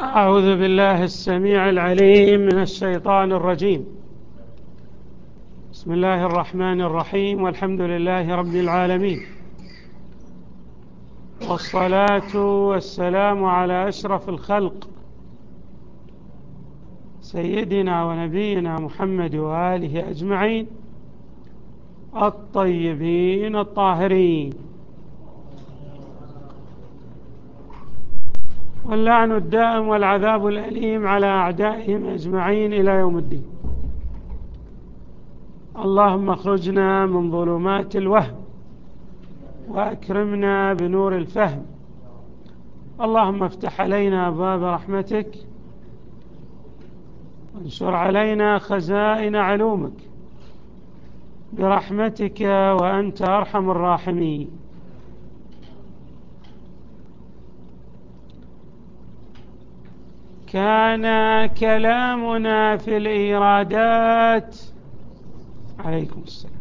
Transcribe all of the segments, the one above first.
أعوذ بالله السميع العليم من الشيطان الرجيم. بسم الله الرحمن الرحيم، والحمد لله رب العالمين، والصلاة والسلام على أشرف الخلق سيدنا ونبينا محمد وآله أجمعين الطيبين الطاهرين، واللعن الدائم والعذاب الأليم على أعدائهم أجمعين إلى يوم الدين. اللهم اخرجنا من ظلمات الوهم وأكرمنا بنور الفهم. اللهم افتح علينا أبواب رحمتك وانشر علينا خزائن علومك برحمتك وأنت أرحم الراحمين. كان كلامنا في الإيرادات عليكم السلام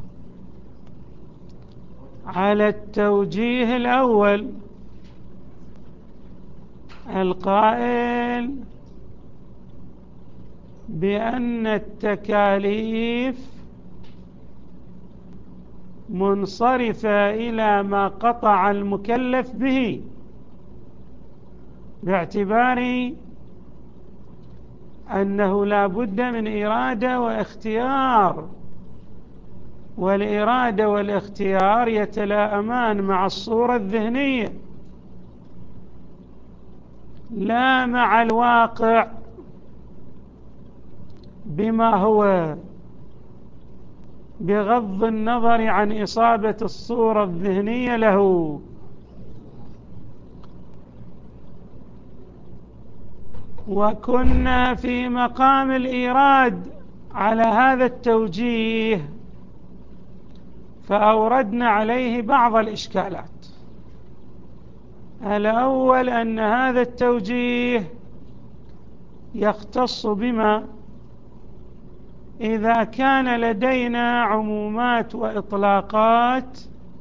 على التوجيه الأول القائل بأن التكاليف منصرفة إلى ما قطع المكلف به، باعتبار أنه لا بد من إرادة واختيار، والإرادة والاختيار يتلائمان مع الصورة الذهنية لا مع الواقع بما هو، بغض النظر عن إصابة الصورة الذهنية له. وكنا في مقام الإيراد على هذا التوجيه، فأوردنا عليه بعض الإشكالات. الأول أن هذا التوجيه يختص بما إذا كان لدينا عمومات وإطلاقات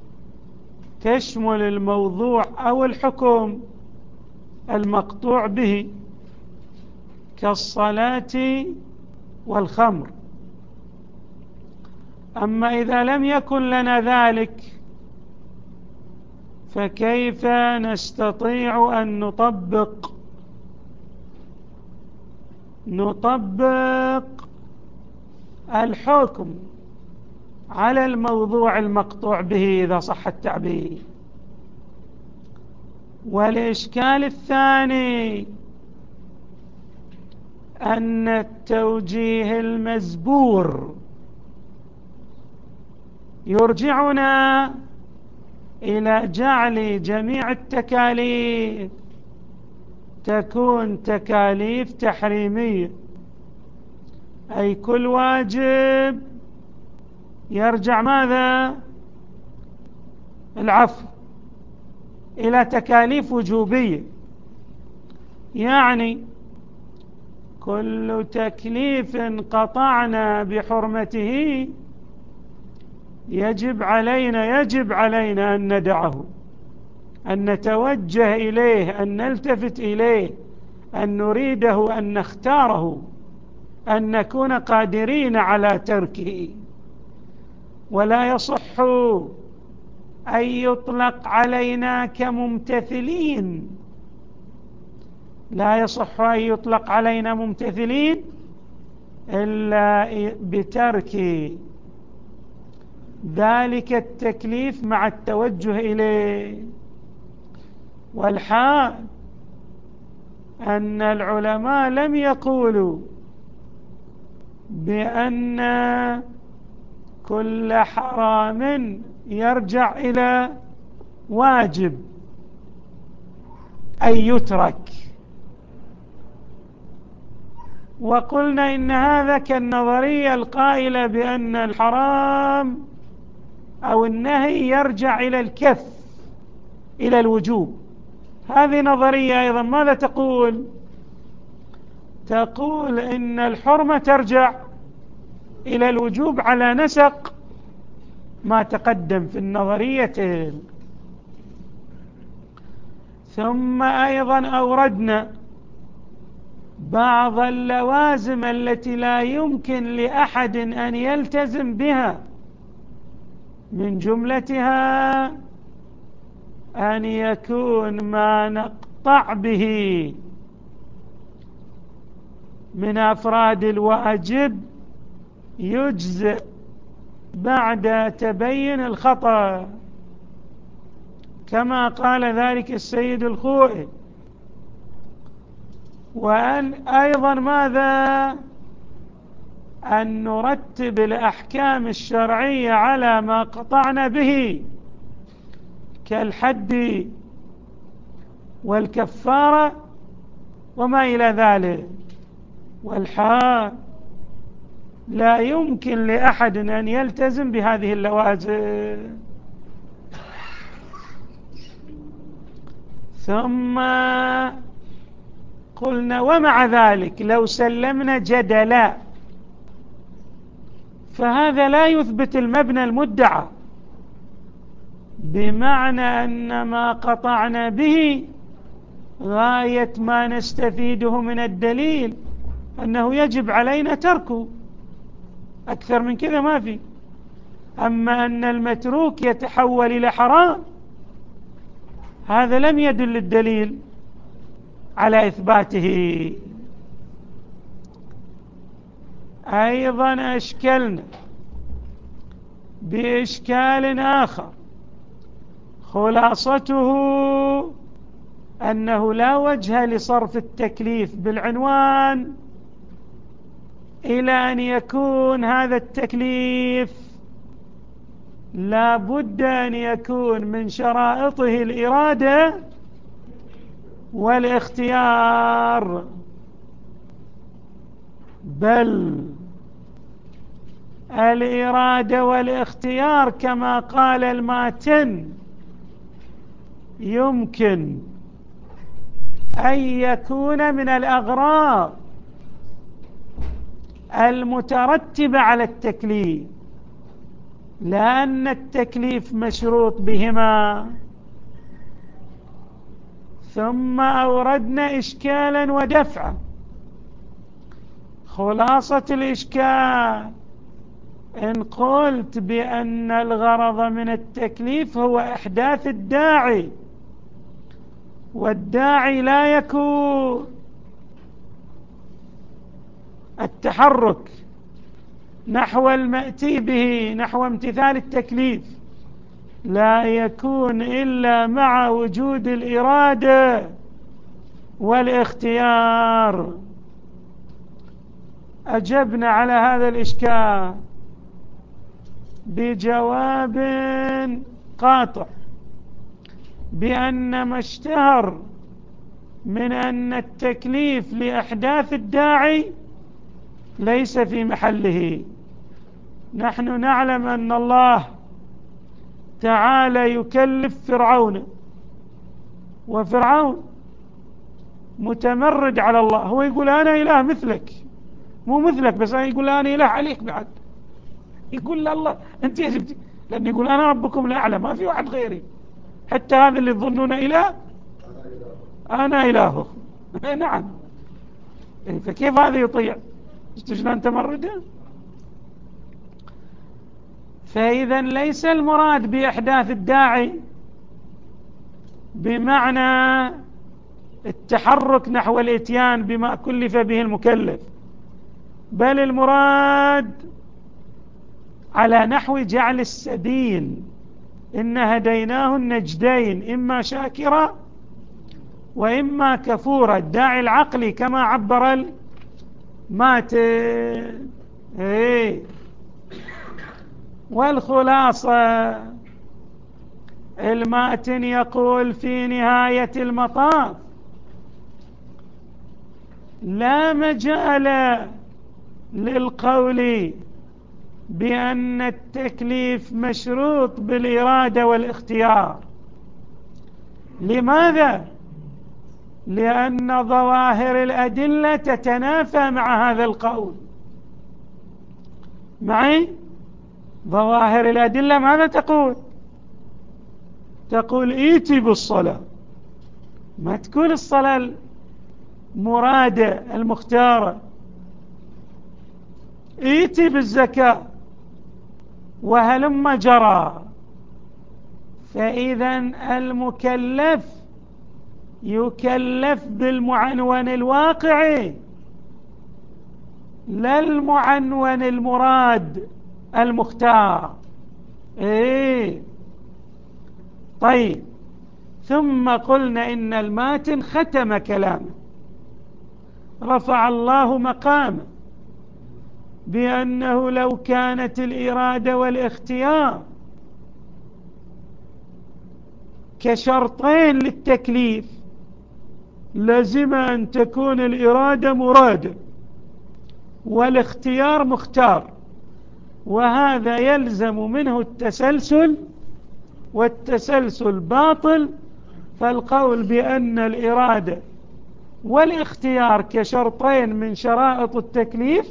تشمل الموضوع أو الحكم المقطوع به كالصلاة والخمر. أما إذا لم يكن لنا ذلك فكيف نستطيع أن نطبق الحكم على الموضوع المقطوع به إذا صح التعبير؟ والإشكال الثاني أن التوجيه المزبور يرجعنا إلى جعل جميع التكاليف تكون تكاليف تحريمية، أي كل واجب يرجع ماذا؟ العفو، إلى تكاليف وجوبية. يعني كل تكليف قطعنا بحرمته يجب علينا أن ندعه، أن نتوجه إليه، أن نلتفت إليه، أن نريده، أن نختاره، أن نكون قادرين على تركه. ولا يصح أن يطلق علينا كممتثلين، لا يصح أن يطلق علينا ممتثلين إلا بترك ذلك التكليف مع التوجه إليه. والحال أن العلماء لم يقولوا بأن كل حرام يرجع إلى واجب أن يترك، وقلنا إن هذا كالنظرية القائلة بأن الحرام أو النهي يرجع إلى الكف، إلى الوجوب. هذه نظرية أيضا ماذا تقول؟ تقول إن الحرمة ترجع إلى الوجوب على نسق ما تقدم في النظرية. ثم أيضا أوردنا بعض اللوازم التي لا يمكن لأحد أن يلتزم بها، من جملتها أن يكون ما نقطع به من أفراد الواجب يجزئ بعد تبين الخطأ، كما قال ذلك السيد الخوئي. وأن أيضا ماذا؟ أن نرتب الأحكام الشرعية على ما قطعنا به كالحد والكفارة وما إلى ذلك. والحال لا يمكن لأحد أن يلتزم بهذه اللوازم. ثم قلنا ومع ذلك لو سلمنا جدلا فهذا لا يثبت المبنى المدعى، بمعنى أن ما قطعنا به غاية ما نستفيده من الدليل أنه يجب علينا تركه، أكثر من كذا ما في. أما أن المتروك يتحول إلى حرام، هذا لم يدل الدليل على إثباته. أيضا أشكلنا بإشكال آخر، خلاصته أنه لا وجه لصرف التكليف بالعنوان إلى أن يكون هذا التكليف لا بد أن يكون من شرائطه الإرادة والاختيار، بل الإرادة والاختيار كما قال الماتن يمكن أن يكون من الأغراض المترتبة على التكليف، لأن التكليف مشروط بهما. ثم أوردنا إشكالا ودفعا. خلاصة الإشكال إن قلت بأن الغرض من التكليف هو إحداث الداعي، والداعي لا يكون التحرك نحو المأتي به، نحو امتثال التكليف، لا يكون إلا مع وجود الإرادة والاختيار. أجبنا على هذا الإشكال بجواب قاطع بأن ما اشتهر من أن التكليف لإحداث الداعي ليس في محله. نحن نعلم أن الله تعالى يكلف فرعون، وفرعون متمرد على الله، هو يقول أنا إله مثلك، مو مثلك بس، يقول أنا إله عليك بعد، يقول الله أنت يا زبتي، لأن يقول أنا ربكم الأعلى ما في واحد غيري، حتى هذا اللي تظنون إله أنا إلهه. نعم، فكيف هذا يطيع؟ شلون تمرده؟ فإذا ليس المراد بإحداث الداعي بمعنى التحرك نحو الإتيان بما كلف به المكلف، بل المراد على نحو جعل السبيل، إن هديناه النجدين إما شاكرا وإما كفورا، الداعي العقلي كما عبر الماتن. والخلاصة الماتن يقول في نهاية المطاف لا مجال للقول بأن التكليف مشروط بالإرادة والاختيار. لماذا؟ لأن ظواهر الأدلة تتنافى مع هذا القول. معي؟ ظواهر الأدلة ماذا تقول؟ تقول إيتي بالصلاة، ما تقول الصلاة المرادة المختارة، ائتي بالزكاة وهلم جرى. فإذا المكلف يكلف بالمعنون الواقعي لا المعنون المراد المختار. طيب، ثم قلنا إن الماتن ختم كلامه، رفع الله مقامه بأنه لو كانت الإرادة والاختيار كشرطين للتكليف لازم أن تكون الإرادة مرادة والاختيار مختار، وهذا يلزم منه التسلسل، والتسلسل باطل. فالقول بأن الإرادة والاختيار كشرطين من شرائط التكليف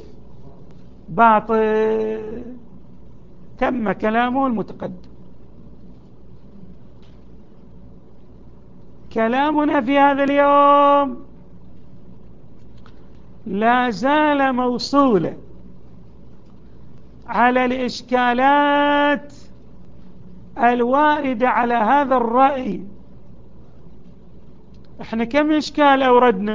باطل. تم كلامه المتقدم. كلامنا في هذا اليوم لا زال موصولا على الإشكالات الواردة على هذا الرأي. احنا كم إشكال أوردنا؟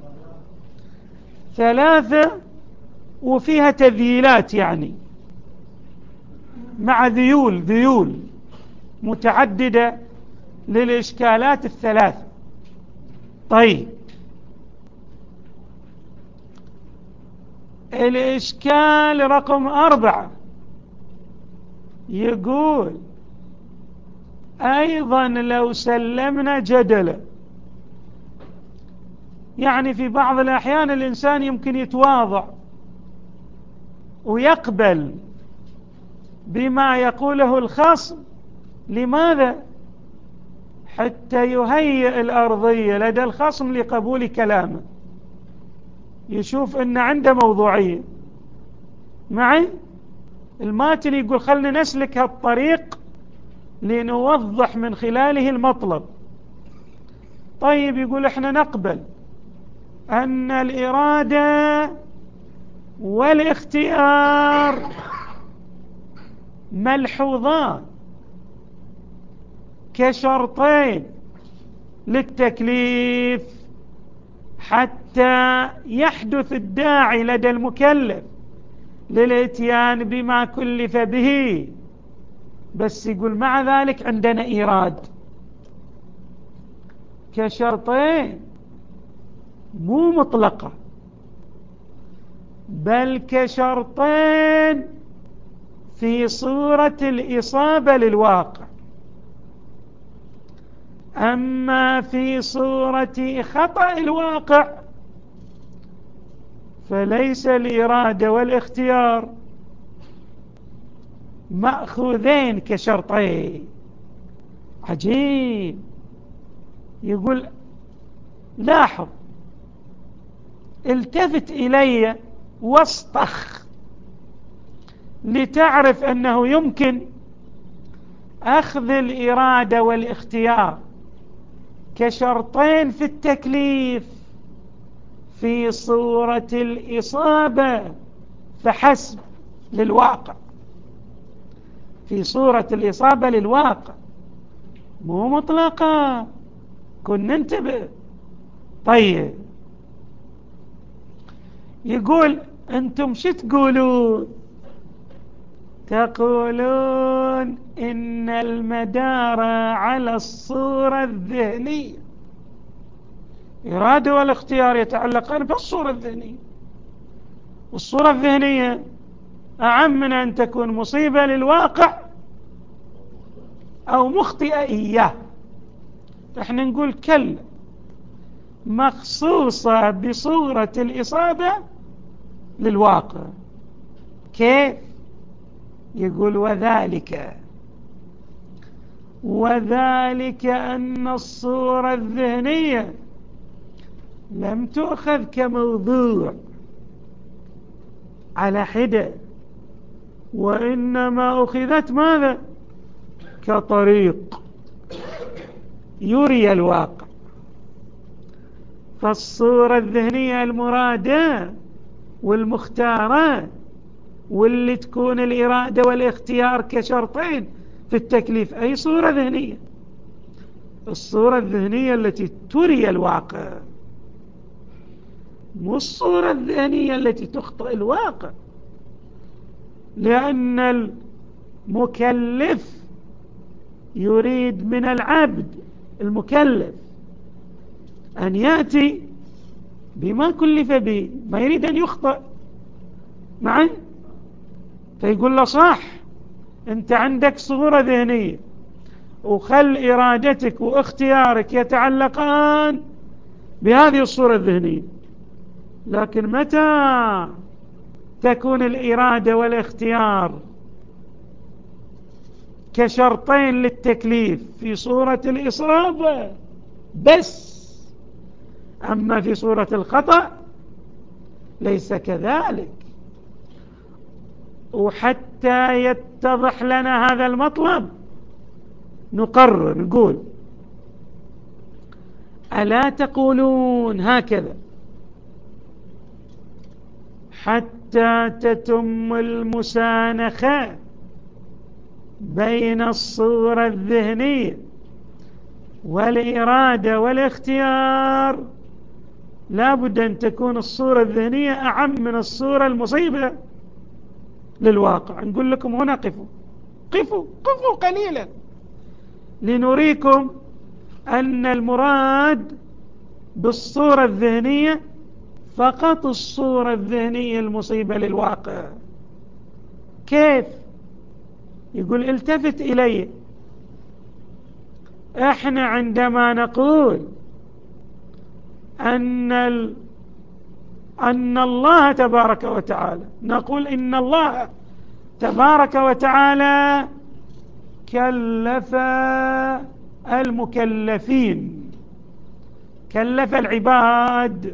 3، وفيها تذييلات، يعني مع ذيول متعددة للإشكالات ال3. طيب، الإشكال رقم 4 يقول أيضا لو سلمنا جدلا، يعني في بعض الأحيان الإنسان يمكن يتواضع ويقبل بما يقوله الخصم. لماذا؟ حتى يهيئ الأرضية لدى الخصم لقبول كلامه، يشوف أن عنده موضوعية معي. الماتن يقول خلنا نسلك هالطريق لنوضح من خلاله المطلب. طيب، يقول احنا نقبل أن الإرادة والاختيار ملحوظان كشرطين للتكليف حتى يحدث الداعي لدى المكلف للاتيان بما كلف به. بس يقول مع ذلك عندنا إيراد كشرطين، مو مطلقة بل كشرطين في صورة الإصابة للواقع. أما في صورة خطأ الواقع فليس الإرادة والاختيار مأخوذين كشرطين. عجيب. يقول لاحظ، التفت إلي واصطخ لتعرف أنه يمكن أخذ الإرادة والاختيار كشرطين في التكليف في صورة الإصابة فحسب للواقع، في صورة الإصابة للواقع، مو مطلقة. كن ننتبه. طيب، يقول أنتم شو تقولون؟ تقولون إن المدار على الصورة الذهنية، إرادة والاختيار يتعلقان بالصورة الذهنية، والصورة الذهنية أعم من أن تكون مصيبة للواقع أو مخطئة إياه. احنا نقول كلا، مخصوصة بصورة الإصابة للواقع. كيف؟ يقول وذلك أن الصورة الذهنية لم تؤخذ كموضوع على حدة، وإنما أخذت ماذا؟ كطريق يري الواقع. فالصورة الذهنية المرادة والمختارة واللي تكون الإرادة والاختيار كشرطين في التكليف أي صورة ذهنية؟ الصورة الذهنية التي تري الواقع، مو الصورة الذهنية التي تخطئ الواقع. لأن المكلف يريد من العبد المكلف أن يأتي بما كلف به، ما يريد أن يخطئ معي. فيقول له صح، أنت عندك صورة ذهنية وخل إرادتك واختيارك يتعلقان بهذه الصورة الذهنية، لكن متى تكون الإرادة والاختيار كشرطين للتكليف في صورة الإصابة بس، أما في صورة الخطأ ليس كذلك. وحتى يتضح لنا هذا المطلب نقرر نقول: ألا تقولون هكذا حتى تتم المسانخة بين الصورة الذهنية والإرادة والاختيار؟ لا بد أن تكون الصورة الذهنية أعم من الصورة المصيبة للواقع. نقول لكم هنا قفوا قليلا لنريكم أن المراد بالصورة الذهنية فقط الصورة الذهنية المصيبة للواقع. كيف؟ يقول: التفت إلي. احنا عندما نقول أن الله تبارك وتعالى، نقول إن الله تبارك وتعالى كلف المكلفين، كلف العباد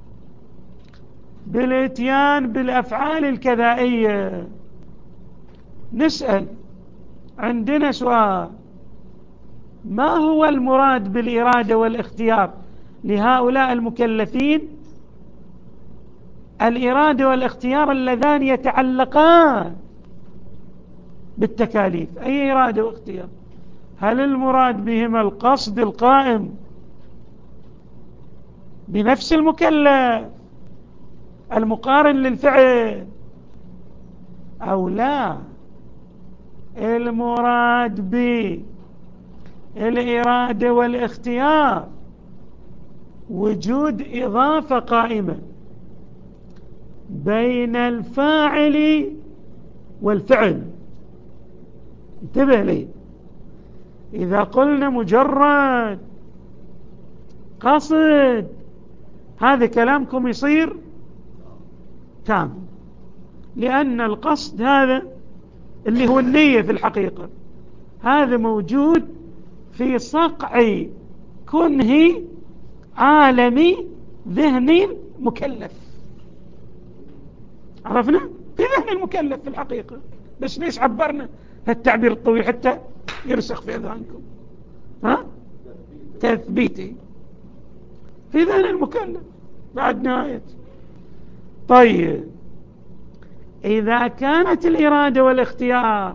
بالاتيان بالأفعال الكذائية. نسأل، عندنا سؤال: ما هو المراد بالإرادة والاختيار لهؤلاء المكلفين؟ الإرادة والاختيار اللذان يتعلقان بالتكاليف. أي إرادة واختيار؟ هل المراد بهما القصد القائم بنفس المكلف المقارن للفعل أو لا؟ المراد بالإرادة والاختيار وجود إضافة قائمة بين الفاعل والفعل. انتبه لي، إذا قلنا مجرد قصد هذا كلامكم يصير تام، لأن القصد هذا اللي هو النية في الحقيقة هذا موجود في صقع كنه عالمي ذهني مكلف. عرفنا؟ في ذهن المكلف في الحقيقة، بس ليش عبرنا هالتعبير الطويل حتى يرسخ في أذهانكم؟ تثبيتي في ذهن المكلف بعد نهاية. طيب، إذا كانت الإرادة والاختيار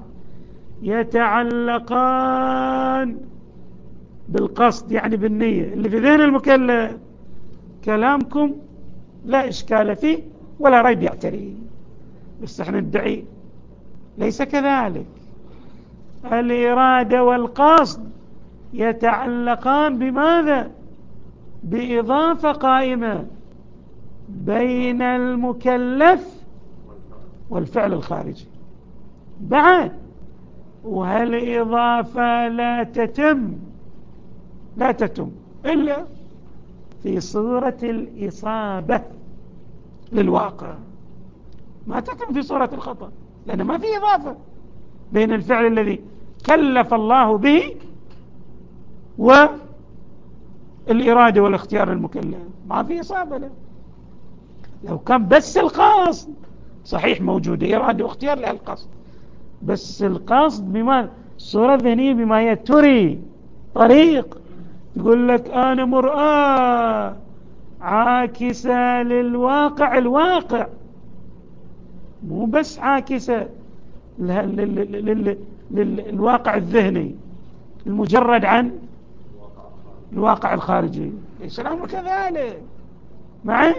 يتعلقان بالقصد يعني بالنية اللي في ذهن المكلف، كلامكم لا إشكال فيه ولا ريب يعتريه. بس احنا ندعي ليس كذلك. الإرادة والقصد يتعلقان بماذا؟ بإضافة قائمة بين المكلف والفعل الخارجي بعد. وهالإضافة لا تتم إلا في صورة الإصابة للواقع، ما تتم في صورة الخطأ، لأن ما في إضافة بين الفعل الذي كلف الله به والإرادة والاختيار المكلف، ما في إصابة له. لو كان بس القصد صحيح موجودة إرادة واختيار للقصد، بس القصد بما الصورة الذهنية بما يتري طريق، يقول لك أنا مرآة عاكسة للواقع، الواقع مو بس عاكسة للواقع الذهني المجرد عن الواقع الخارجي. ليس الأمر كذلك معي؟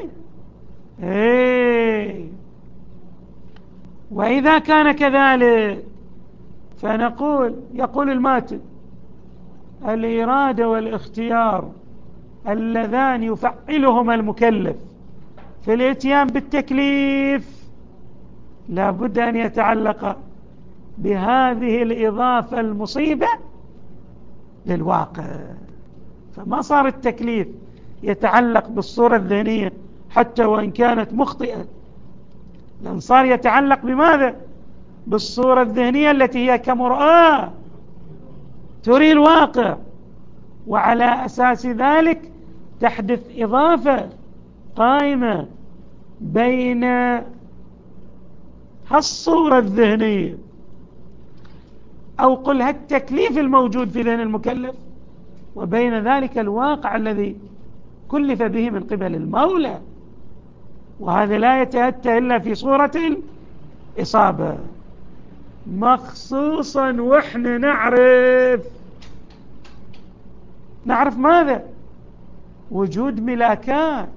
وإذا كان كذلك فنقول، يقول الماتن: الإرادة والاختيار اللذان يفعلهما المكلف في الاتيان بالتكليف لا بد أن يتعلق بهذه الإضافة المصيبة للواقع. فما صار التكليف يتعلق بالصورة الذهنية حتى وإن كانت مخطئة، لأن صار يتعلق بماذا؟ بالصورة الذهنية التي هي كمرآة تري الواقع، وعلى أساس ذلك تحدث إضافة قائمة بين الصورة الذهنية أو قلها التكليف الموجود في ذهن المكلف وبين ذلك الواقع الذي كلف به من قبل المولى. وهذا لا يتأتى إلا في صورة الإصابة، مخصوصا وإحنا نعرف ماذا؟ وجود ملاكات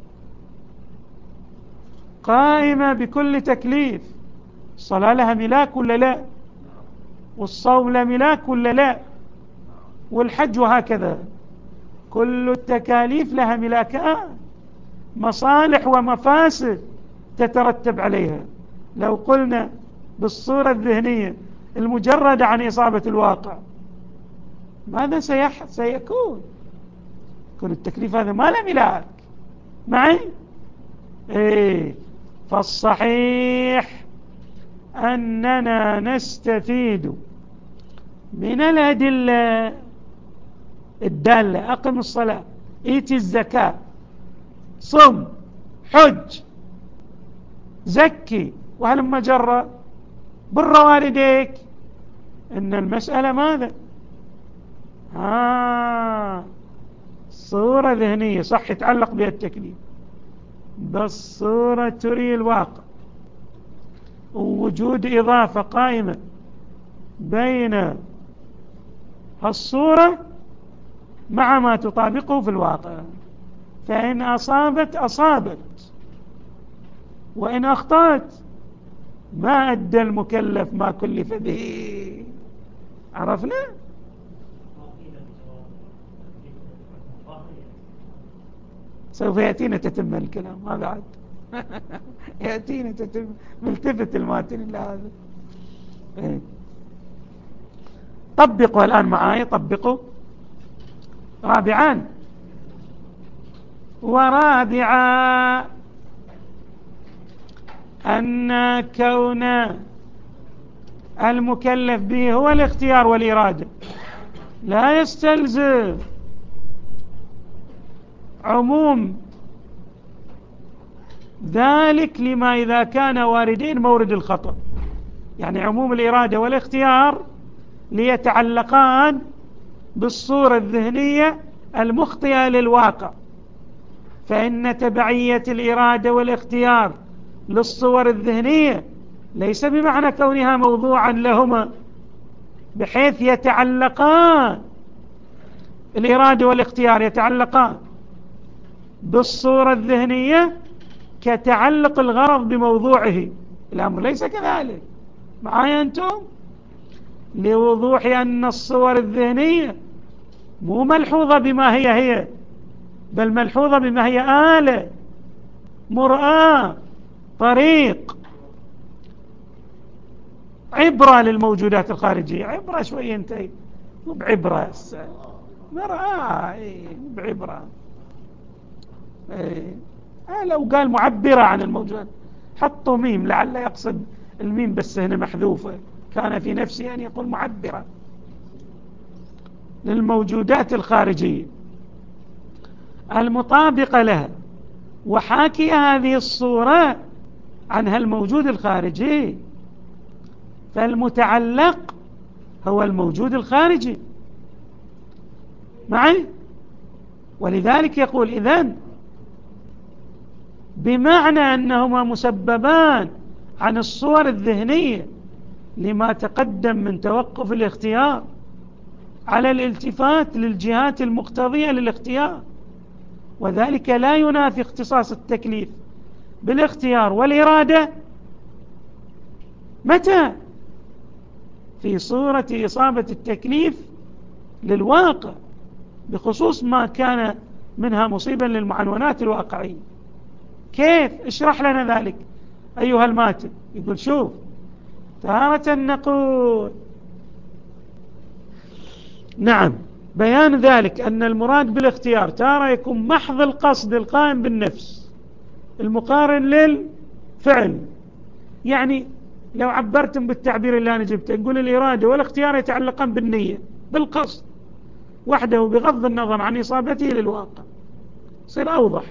قائمة بكل تكليف. الصلاة لها ملاك ولا لا؟ والصوم له ملاك ولا لا؟ والحج وهكذا، كل التكاليف لها ملاكات، مصالح ومفاسد تترتب عليها. لو قلنا بالصورة الذهنية المجردة عن إصابة الواقع ماذا سيكون؟ يكون التكليف هذا ما له ملاك معي؟ فالصحيح أننا نستفيد من الأدلة الدالة: أقم الصلاة، إيتي الزكاة، صم، حج، زكي، وهلما جرى، بر والديك. إن المسألة ماذا؟ صورة ذهنية صح يتعلق بها التكليف، بس صورة تري الواقع، ووجود إضافة قائمة بين الصورة مع ما تطابقه في الواقع. فإن أصابت، وإن أخطأت ما أدى المكلف ما كلف به. عرفنا؟ سوف يأتينا تتم الكلام، ما بعد يأتينا تتم، ملتفت الماتن إلى هذا. طبقوا الآن معاي، طبقوا. ورابعا أن كون المكلف به هو الاختيار والإرادة لا يستلزم عموم ذلك لما إذا كان واردين مورد الخطأ. يعني عموم الإرادة والاختيار ليتعلقان بالصورة الذهنية المخطئة للواقع، فإن تبعية الإرادة والاختيار للصور الذهنية ليس بمعنى كونها موضوعا لهما بحيث يتعلقان، الإرادة والاختيار يتعلقان بالصورة الذهنية كتعلق الغرض بموضوعه. الأمر ليس كذلك معايا أنتم؟ لوضوح أن الصور الذهنية مو ملحوظة بما هي بل ملحوظة بما هي آلة، مرآة، طريق، عبرة للموجودات الخارجية. عبرة شوية انتهي، مو بعبرة، مرآة بعبرة. لو قال معبرة عن الموجودات حطوا ميم لعل يقصد الميم بس هنا محذوفة، كان في نفسي أن يقول معبرة للموجودات الخارجية المطابقة لها وحاكي هذه الصورة عنها الموجود الخارجي. فالمتعلق هو الموجود الخارجي معي. ولذلك يقول إذن بمعنى أنهما مسببان عن الصور الذهنية لما تقدم من توقف الاختيار على الالتفات للجهات المقتضية للاختيار، وذلك لا ينافي اختصاص التكليف بالاختيار والإرادة. متى؟ في صورة إصابة التكليف للواقع بخصوص ما كان منها مصيبا للمعنونات الواقعية. كيف؟ اشرح لنا ذلك أيها الماتب. يقول شوف، تارة نقول نعم، بيان ذلك أن المراد بالاختيار تارة يكون محض القصد القائم بالنفس المقارن للفعل. يعني لو عبرتم بالتعبير اللي أنا جبته، نقول الإرادة والاختيار يتعلقان بالنية، بالقصد وحده بغض النظر عن إصابته للواقع، يصير أوضح.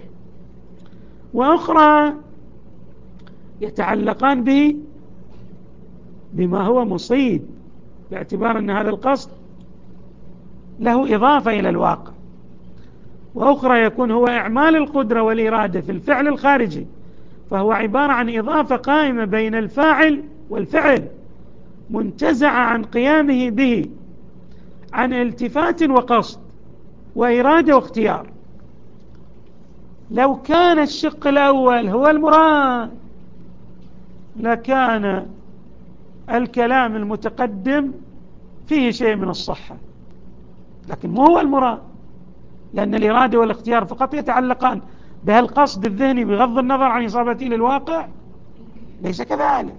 وأخرى يتعلقان به بما هو مصيب، باعتبار أن هذا القصد له إضافة إلى الواقع. وأخرى يكون هو إعمال القدرة والإرادة في الفعل الخارجي، فهو عبارة عن إضافة قائمة بين الفاعل والفعل منتزعة عن قيامه به، عن التفات وقصد وإرادة واختيار. لو كان الشق الأول هو المراد لكان الكلام المتقدم فيه شيء من الصحة، لكن مو هو المراد، لأن الإرادة والاختيار فقط يتعلقان بهالقصد الذهني بغض النظر عن إصابته للواقع. ليس كذلك.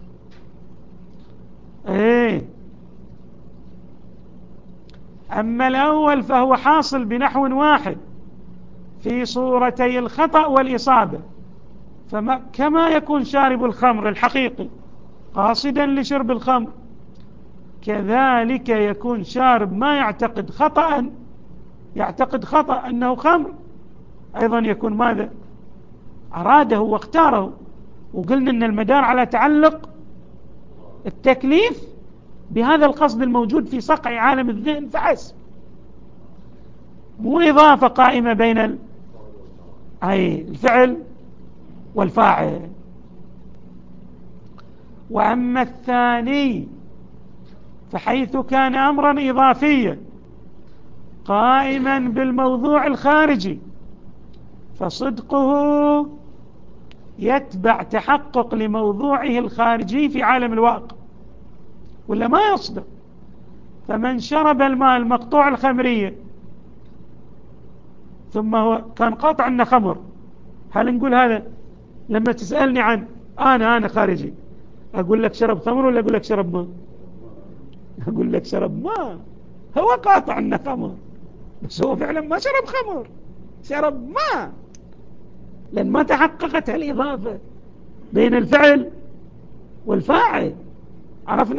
أما الأول فهو حاصل بنحو واحد في صورتي الخطأ والإصابة، كما يكون شارب الخمر الحقيقي قاصدا لشرب الخمر، كذلك يكون شارب ما يعتقد خطأ أنه خمر أيضا يكون ماذا؟ أراده واختاره. وقلنا أن المدار على تعلق التكليف بهذا القصد الموجود في صقع عالم الذهن فحسب، مو إضافة قائمة بين الفعل والفاعل. وأما الثاني فحيث كان أمرا إضافيا قائما بالموضوع الخارجي فصدقه يتبع تحقق لموضوعه الخارجي في عالم الواقع، ولا ما يصدق. فمن شرب الماء المقطوع الخمرية ثم هو كان قاطع أنه خمر، هل نقول هذا؟ لما تسألني عن أنا خارجي أقول لك شرب خمر ولا أقول لك شرب ماء؟ أقول لك شرب ماء. هو قاطع أنه خمر بس هو فعلا ما شرب خمر، شرب ماء، لأن ما تحققت الإضافة بين الفعل والفاعل. عرفنا؟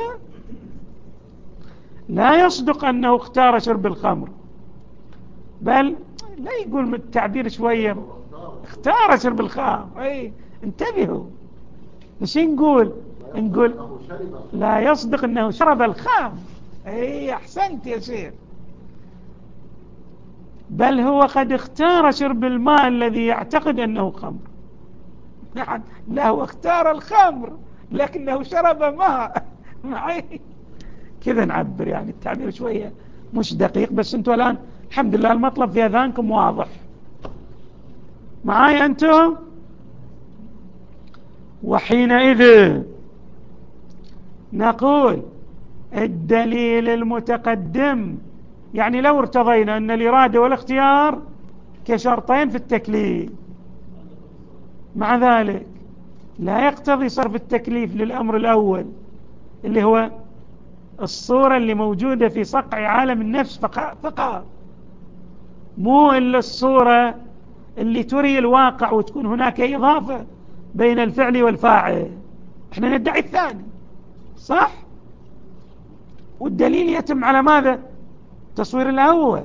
لا يصدق أنه اختار شرب الخمر، بل لا يقول من التعبير شوية اختار شرب الخمر. انتبهوا، مش نقول لا يصدق أنه شرب الخمر. أحسنت يا شيخ. بل هو قد اختار شرب الماء الذي يعتقد أنه خمر. نعم، لا هو اختار الخمر لكنه شرب ماء. معي كذا نعبر، يعني التعبير شوية مش دقيق، بس انتوا الآن الحمد لله المطلب في أذهانكم واضح. معي أنتم؟ وحينئذ نقول الدليل المتقدم، يعني لو ارتضينا أن الإرادة والاختيار كشرطين في التكليف، مع ذلك لا يقتضي صرف التكليف للأمر الأول اللي هو الصورة اللي موجودة في صقع عالم النفس فقط، مو إلا الصورة اللي تري الواقع وتكون هناك إضافة بين الفعل والفاعل. احنا ندعي الثاني صح، والدليل يتم على ماذا؟ تصوير الأول.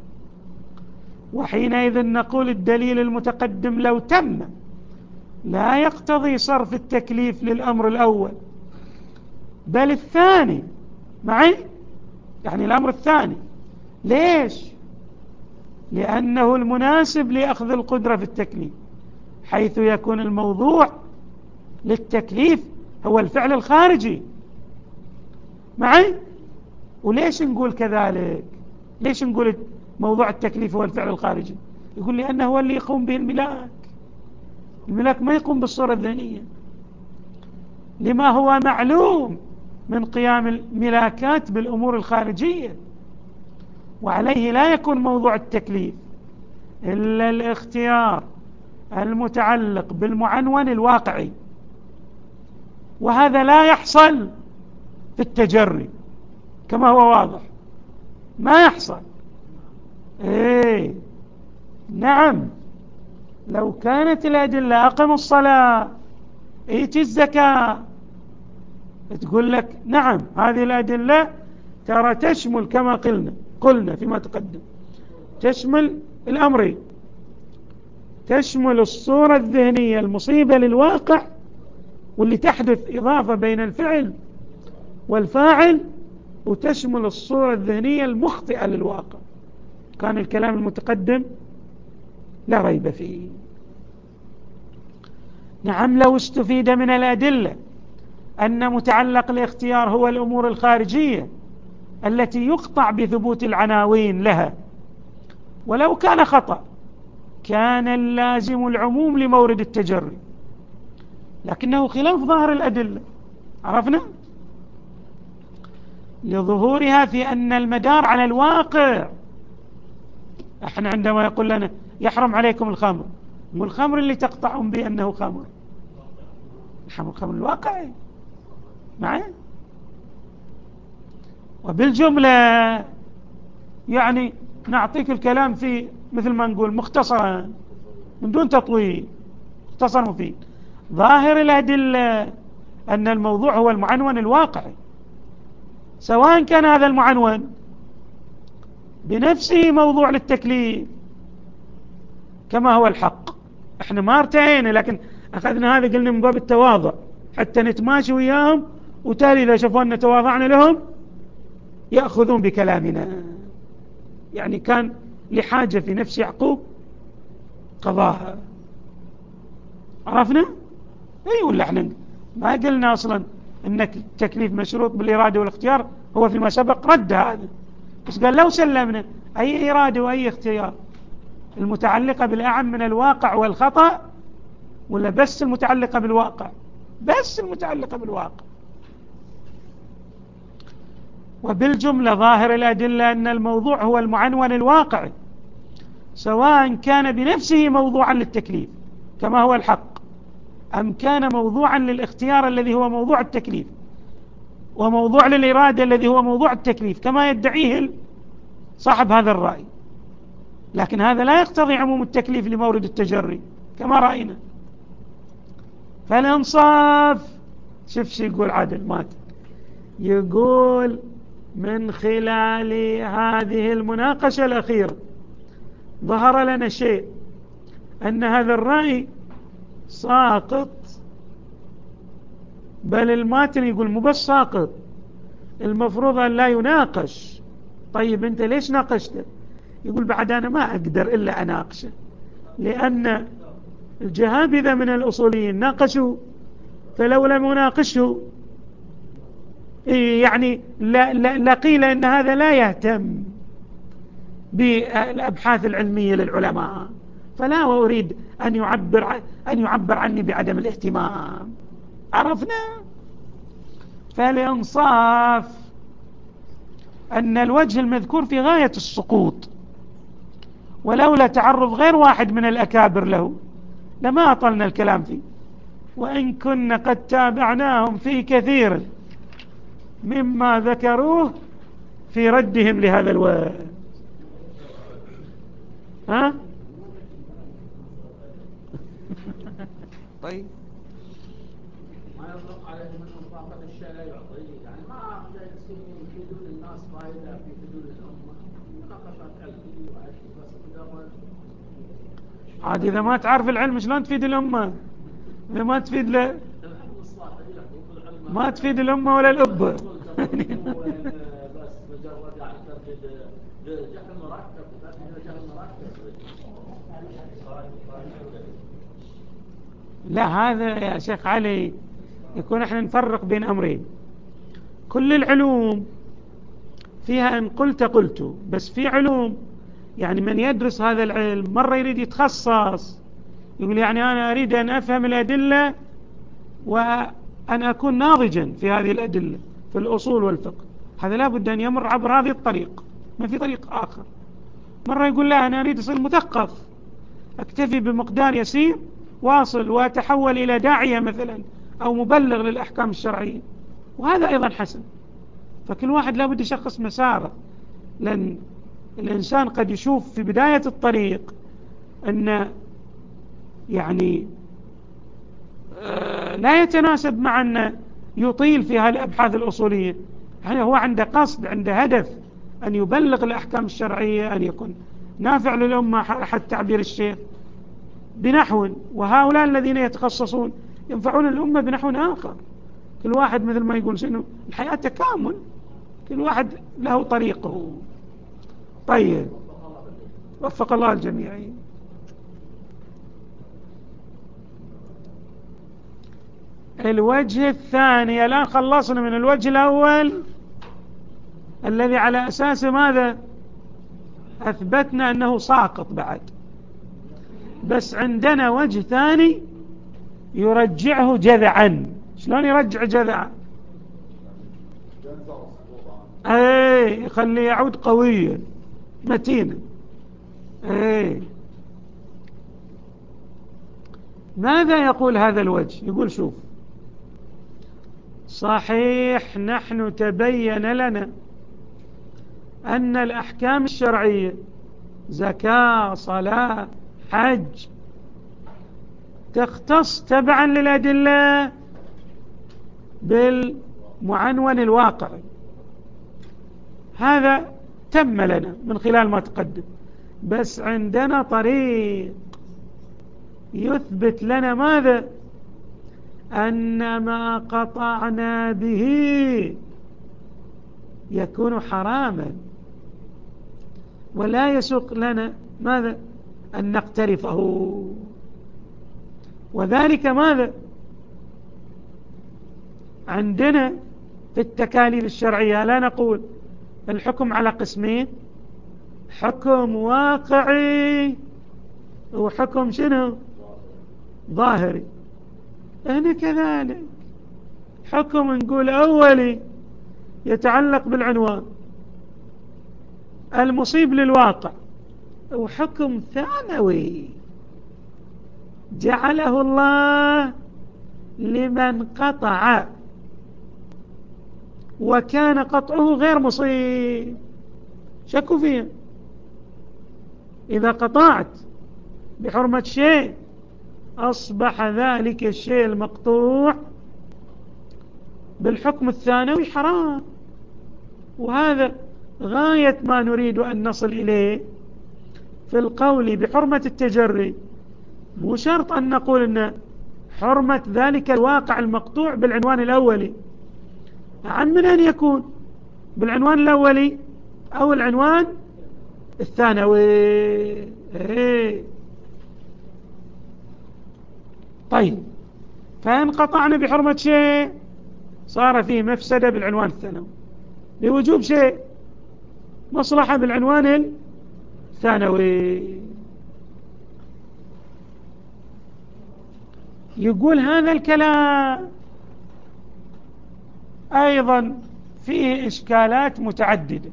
وحينئذ نقول الدليل المتقدم لو تم لا يقتضي صرف التكليف للأمر الأول بل الثاني. معي؟ يعني الأمر الثاني. ليش؟ لأنه المناسب لأخذ القدرة في التكليف، حيث يكون الموضوع للتكليف هو الفعل الخارجي معي. وليش نقول كذلك؟ ليش نقول موضوع التكليف هو الفعل الخارجي؟ يقول لأنه هو اللي يقوم به الملاك. الملاك ما يقوم بالصورة الذهنية، لما هو معلوم من قيام الملاكات بالأمور الخارجية، وعليه لا يكون موضوع التكليف إلا الاختيار المتعلق بالمعنون الواقعي، وهذا لا يحصل في التجري كما هو واضح، ما يحصل. إيه نعم، لو كانت الأدلة أقم الصلاة ائت الزكاة، تقول لك نعم هذه الأدلة ترى تشمل كما قلنا فيما تقدم، تشمل الأمرين، تشمل الصورة الذهنية المصيبة للواقع واللي تحدث إضافة بين الفعل والفاعل، وتشمل الصورة الذهنية المخطئة للواقع. كان الكلام المتقدم لا ريب فيه. نعم، لو استفيد من الأدلة أن متعلق الاختيار هو الأمور الخارجية التي يقطع بثبوت العناوين لها، ولو كان خطأ كان اللازم العموم لمورد التجري، لكنه خلاف ظاهر الأدلة، عرفنا؟ لظهورها في أن المدار على الواقع. احنا عندما يقول لنا يحرم عليكم الخمر، والخمر اللي تقطعون بأنه خمر، الخمر الواقعي معي. وبالجملة يعني نعطيك الكلام في مثل ما نقول مختصرا من دون تطويل، مختصر مفيد. ظاهر الأدلة أن الموضوع هو المعنون الواقعي، سواء كان هذا المعنون بنفسه موضوع للتكليف كما هو الحق. احنا ما ارتعينا، لكن أخذنا هذا قلنا من باب التواضع حتى نتماشي وياهم، وتالي إذا شافوا أن تواضعنا لهم يأخذون بكلامنا. يعني كان لحاجة في نفس يعقوب قضاها، عرفنا؟ اي ولا احنا ما قلنا اصلا انك التكليف مشروط بالإرادة والاختيار؟ هو فيما سبق رد هذا، بس قال لو سلمنا اي إرادة واي اختيار المتعلقة بالأعم من الواقع والخطأ، ولا بس المتعلقة بالواقع؟ بس المتعلقة بالواقع. وبالجملة ظاهر الأدلة أن الموضوع هو المعنون الواقعي، سواء كان بنفسه موضوعا للتكليف كما هو الحق، أم كان موضوعا للاختيار الذي هو موضوع التكليف، وموضوع للإرادة الذي هو موضوع التكليف كما يدعيه صاحب هذا الرأي. لكن هذا لا يقتضي عموم التكليف لمورد التجري كما رأينا. فالإنصاف، شوف يقول عادل مات، يقول من خلال هذه المناقشة الأخيرة ظهر لنا شيء، أن هذا الرأي ساقط، بل الماتن يقول مو بس ساقط، المفروض أن لا يناقش. طيب أنت ليش ناقشته؟ يقول بعد أنا ما أقدر إلا أناقشه، لأن الجهابذة من الأصوليين ناقشوا، فلو لم يناقشه يعني لا قيل أن هذا لا يهتم بالأبحاث العلمية للعلماء، فلا أريد أن يعبر عني بعدم الاهتمام. عرفنا؟ فالإنصاف أن الوجه المذكور في غاية السقوط، ولولا تعرض غير واحد من الأكابر له لما أطلنا الكلام فيه، وإن كنا قد تابعناهم في كثير مما ذكروه في ردهم لهذا الوجه. ها؟ طيب ما يطلق عليهم انهم فاقد الشيء لا يعطيه، يعني ما يفيدون الناس فائده في حدود الامه، مناقشات علميه وعشي بس مجرد. عاد اذا ما تعرف العلم شلون تفيد الامه؟ اذا ما تفيد ما تفيد الامه ولا الابه. بس مجرد يعني تردد جهل مركب، جهل مركب. لا، هذا يا شيخ علي يكون احنا نفرق بين أمرين. كل العلوم فيها إن قلت، بس في علوم يعني من يدرس هذا العلم مرة يريد يتخصص، يقول يعني أنا أريد أن أفهم الأدلة وأن أكون ناضجا في هذه الأدلة في الأصول والفقه، هذا لا بد أن يمر عبر هذه الطريق، ما في طريق آخر. مرة يقول لا، أنا أريد أصير مثقف، أكتفي بمقدار يسير واصل وأتحول إلى داعية مثلا أو مبلغ للأحكام الشرعية، وهذا أيضا حسن. فكل واحد لا بد يشخص مساره، لأن الإنسان قد يشوف في بداية الطريق أن يعني لا يتناسب مع أن يطيل في هذه الأبحاث الأصولية، يعني هو عنده قصد، عنده هدف أن يبلغ الأحكام الشرعية، أن يكون نافع للأمة حتى تعبير الشيخ بنحو، وهؤلاء الذين يتخصصون ينفعون الأمة بنحو آخر. كل واحد مثل ما يقول شنو الحياة تكامل، كل واحد له طريقه. طيب، وفق الله الجميع. الوجه الثاني، الآن خلصنا من الوجه الأول الذي على أساس ماذا أثبتنا أنه ساقط بعد، بس عندنا وجه ثاني يرجعه جذعا. شلون يرجع جذعا؟ ايه، يخليه يعود قويا متينا. ايه، ماذا يقول هذا الوجه؟ يقول شوف، صحيح نحن تبين لنا أن الأحكام الشرعية زكاة صلاة حج تختص تبعا للأدلة بالمعنون الواقعي، هذا تم لنا من خلال ما تقدم، بس عندنا طريق يثبت لنا ماذا؟ أن ما قطعنا به يكون حراما، ولا يسوق لنا ماذا؟ أن نقترفه. وذلك ماذا؟ عندنا في التكاليف الشرعية لا نقول الحكم على قسمين، حكم واقعي وحكم شنو؟ ظاهري. هنا كذلك حكم نقول أولي يتعلق بالعنوان المصيب للواقع، وحكم ثانوي جعله الله لمن قطع وكان قطعه غير مصيب. شكوا فيه، إذا قطعت بحرمة شيء أصبح ذلك الشيء المقطوع بالحكم الثانوي حرام، وهذا غاية ما نريد أن نصل إليه في القول بحرمة التجري. مو شرط أن نقول أن حرمة ذلك الواقع المقطوع بالعنوان الأولي، عن من أن يكون بالعنوان الأولي أو العنوان الثانوي. طيب، فإن قطعنا بحرمة شيء صار فيه مفسدة بالعنوان الثانوي، بوجوب شيء مصلحة بالعنوان الثانوي. يقول هذا الكلام أيضا فيه إشكالات متعددة.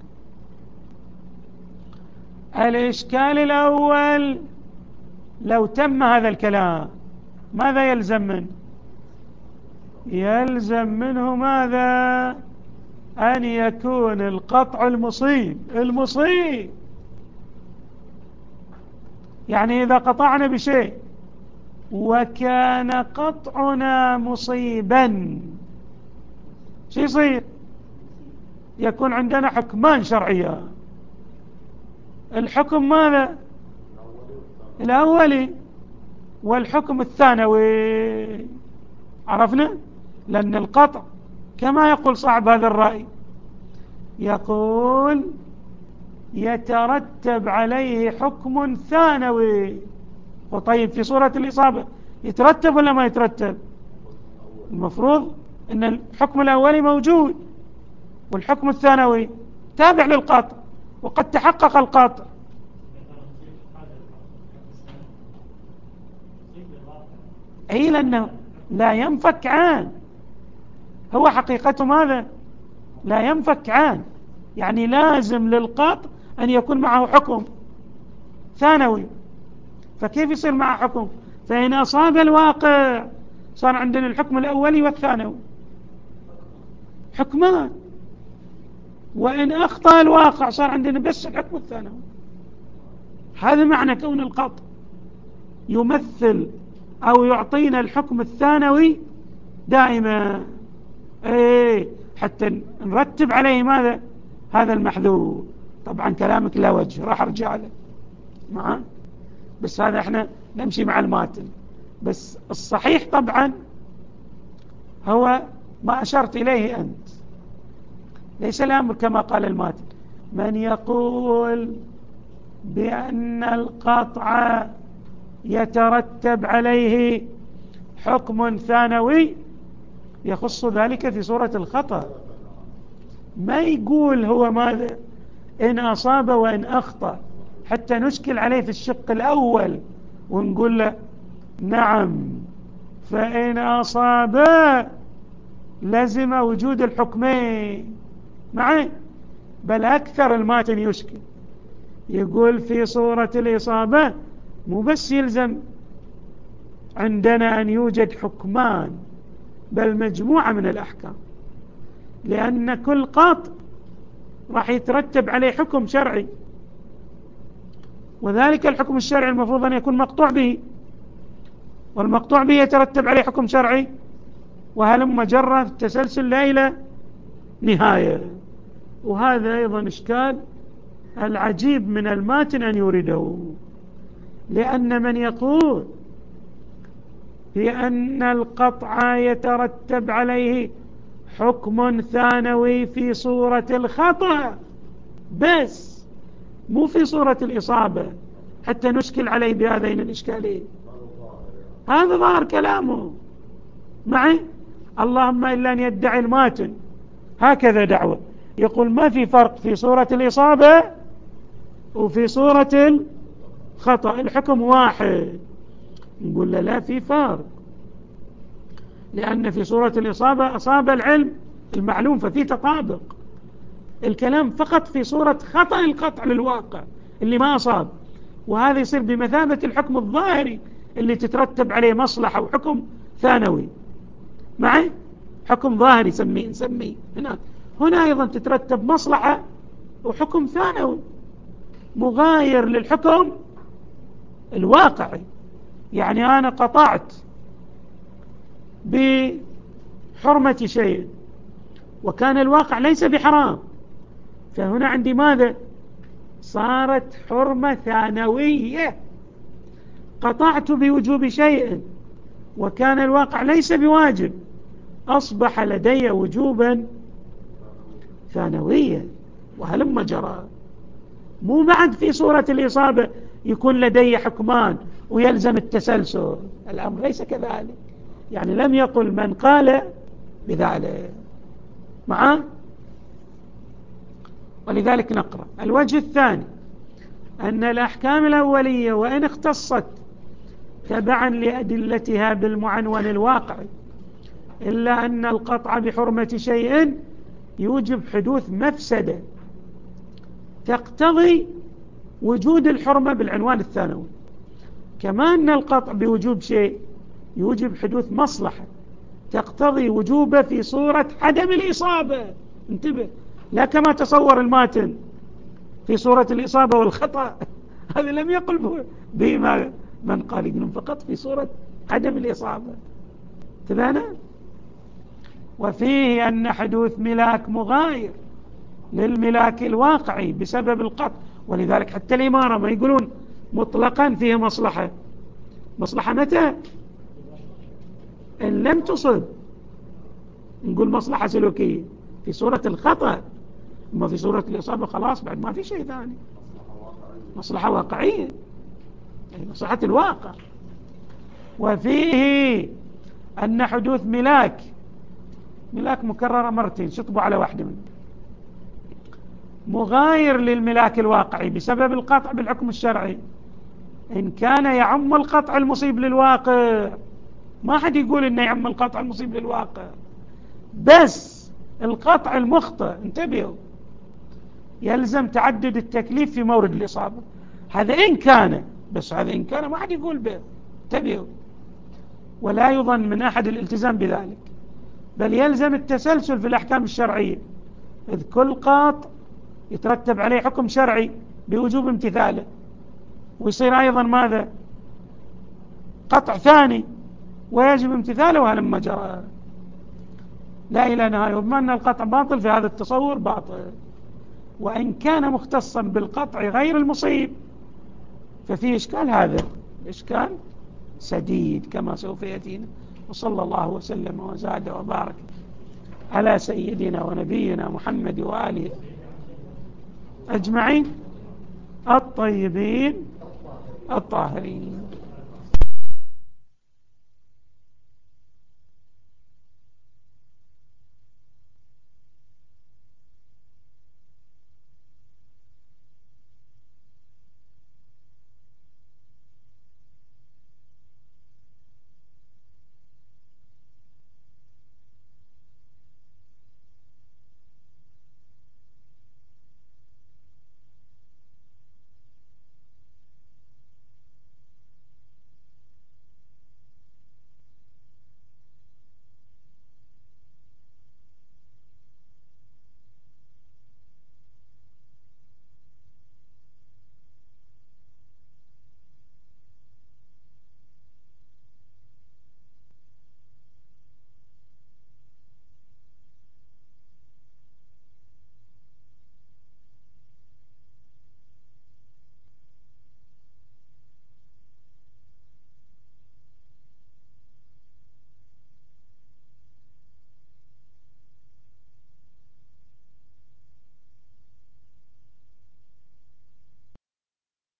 الإشكال الأول، لو تم هذا الكلام ماذا يلزم منه؟ يلزم منه ماذا؟ أن يكون القطع المصيب. يعني إذا قطعنا بشيء وكان قطعنا مصيبا، شو يصير؟ يكون عندنا حكمان شرعيان. الحكم ماذا؟ الأولي، والحكم الثانوي. عرفنا؟ لأن القطع كما يقول صاحب هذا الرأي، يقول يترتب عليه حكم ثانوي. وطيب في صورة الإصابة يترتب ولا ما يترتب؟ المفروض أن الحكم الأولي موجود والحكم الثانوي تابع للقاطع، وقد تحقق القاطع. أي لأنه لا ينفك عنه، هو حقيقته ماذا؟ لا ينفك عنه، يعني لازم للقاطع أن يكون معه حكم ثانوي. فكيف يصير معه حكم؟ فإن أصاب الواقع صار عندنا الحكم الأولي والثانوي حكمان، وإن أخطأ الواقع صار عندنا بس الحكم الثانوي. هذا معنى كون القاطع يمثل أو يعطينا الحكم الثانوي دائما، حتى نرتب عليه ماذا؟ هذا المحذور. طبعا كلامك لا وجه، راح أرجع له معه، بس هذا احنا نمشي مع الماتن. بس الصحيح طبعا هو ما أشرت إليه أنت، ليس الأمر كما قال الماتن. من يقول بأن القطع يترتب عليه حكم ثانوي يخص ذلك في صورة الخطأ، ما يقول هو ماذا؟ إن أصاب وإن أخطأ، حتى نشكل عليه في الشق الأول ونقول له نعم فإن أصاب لزم وجود الحكمين معي. بل أكثر الماتن يشكل، يقول في صورة الإصابة مو بس يلزم عندنا أن يوجد حكمان، بل مجموعة من الأحكام، لأن كل قاطع راح يترتب عليه حكم شرعي، وذلك الحكم الشرعي المفروض أن يكون مقطوع به، والمقطوع به يترتب عليه حكم شرعي، وهلم جرى في التسلسل لا إلى نهاية. وهذا أيضا إشكال العجيب من الماتن أن يورده، لأن من يقول بأن القطع يترتب عليه حكم ثانوي في صورة الخطأ بس، مو في صورة الإصابة، حتى نشكل عليه بهذين الإشكالين، هذا ظاهر كلامه معي. اللهم إلا أن يدعي الماتن هكذا دعوة، يقول ما في فرق في صورة الإصابة وفي صورة الخطأ، الحكم واحد. نقول له لا، في فرق، لأن في صورة الإصابة أصاب العلم المعلوم ففي تطابق، الكلام فقط في صورة خطأ القطع للواقع اللي ما أصاب، وهذا يصير بمثابة الحكم الظاهري اللي تترتب عليه مصلحة وحكم ثانوي معي. حكم ظاهري نسميه هنا أيضا تترتب مصلحة وحكم ثانوي مغاير للحكم الواقعي. يعني أنا قطعت بحرمة شيء وكان الواقع ليس بحرام، فهنا عندي ماذا؟ صارت حرمة ثانوية. قطعت بوجوب شيء وكان الواقع ليس بواجب، أصبح لدي وجوبا ثانويا، وهلم جرى. مو بعد في صورة الإصابة يكون لدي حكمان ويلزم التسلسل، الأمر ليس كذلك، يعني لم يقل من قال بذلك معه. ولذلك نقرأ الوجه الثاني أن الأحكام الأولية وإن اختصت تبعا لأدلتها بالمعنون الواقعي، إلا أن القطع بحرمة شيء يوجب حدوث مفسدة تقتضي وجود الحرمة بالعنوان الثانوي، كما أن القطع بوجوب شيء يوجب حدوث مصلحة تقتضي وجوبه في صورة عدم الإصابة. انتبه، لا كما تصور الماتن في صورة الإصابة والخطأ، هذا لم يقل بما من قال، يقولون فقط في صورة عدم الإصابة. تبانا. وفيه أن حدوث ملاك مغاير للملاك الواقعي بسبب القطع، ولذلك حتى الإمارة ما يقولون مطلقا فيه مصلحة. مصلحة متى؟ إن لم تصب نقول مصلحة سلوكية في صورة الخطأ، أما في صورة الإصابة خلاص بعد ما في شيء ثاني، مصلحة واقعية، يعني مصلحة الواقع. وفيه أن حدوث ملاك مكررة مرتين شطبوا على واحدة منه مغاير للملاك الواقعي بسبب القطع بالحكم الشرعي، إن كان يعم القطع المصيب للواقع، ما حد يقول إنه يعم القطع المصيب للواقع، بس القطع المخطئ انتبهوا يلزم تعدد التكليف في مورد الإصابة. هذا إن كان، بس هذا إن كان ما حد يقول به، انتبهوا، ولا يظن من أحد الالتزام بذلك، بل يلزم التسلسل في الأحكام الشرعية، إذ كل قاطع يترتب عليه حكم شرعي بوجوب امتثاله، ويصير أيضا ماذا؟ قطع ثاني ويجب امتثاله، وهلما جرى لا إلى نهاية. وبما أن القطع باطل في هذا التصور باطل، وإن كان مختصا بالقطع غير المصيب ففيه إشكال، هذا إشكال سديد كما سوف يأتينا. وصلى الله وسلم وزاد وبارك على سيدنا ونبينا محمد وآله أجمعين الطيبين الطاهرين.